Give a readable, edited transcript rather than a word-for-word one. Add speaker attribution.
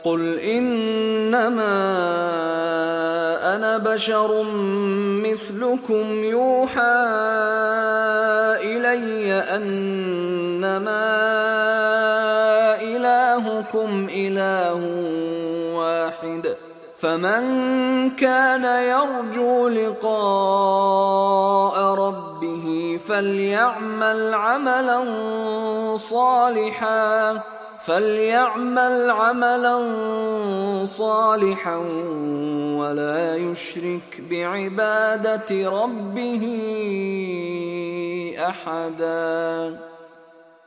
Speaker 1: قل إنما أنا بشر مثلكم يوحى إلي أنما إلهكم إله واحد فمن كان يرجو لقاء ربه فليعمل عملا صالحا ولا يشرك بعبادة ربه أحدا.